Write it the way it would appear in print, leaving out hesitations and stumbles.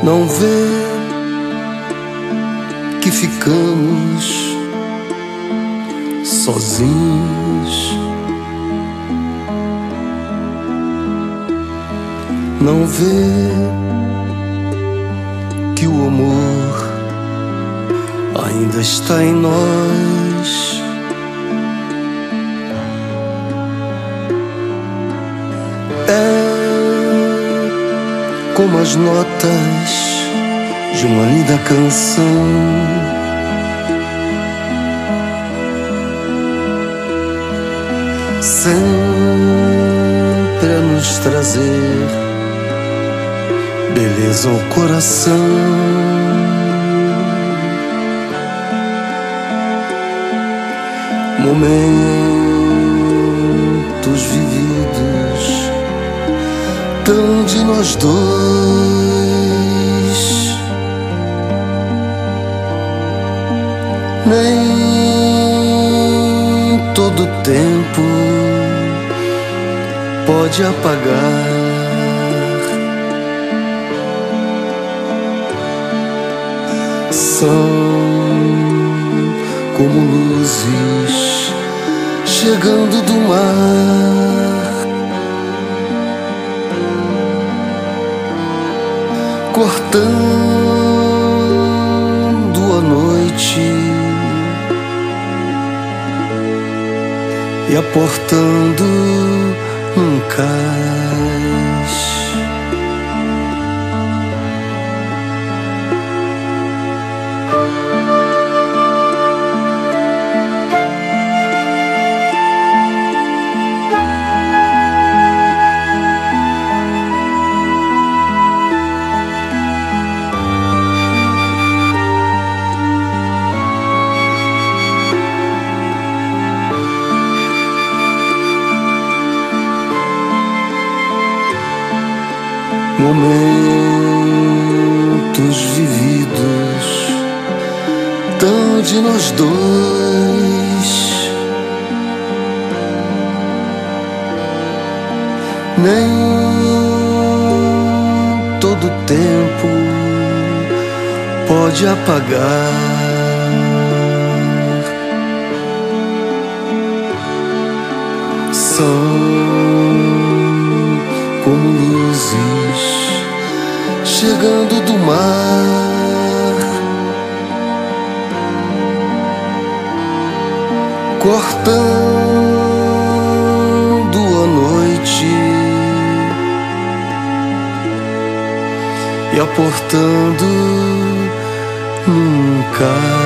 Não vê que ficamos sozinhos? Não vê que o amor ainda está em nós? É como as notas de uma linda canção, sempre a nos trazer beleza ao coração. Momentos vividos tão de nós dois, nem todo tempo pode apagar. São como luzes chegando do mar, cortando a noite e aportando um cais. Momentos vividos tão de nós dois, nem todo tempo pode apagar. São como luzes chegando do mar, cortando a noite e aportando num cais.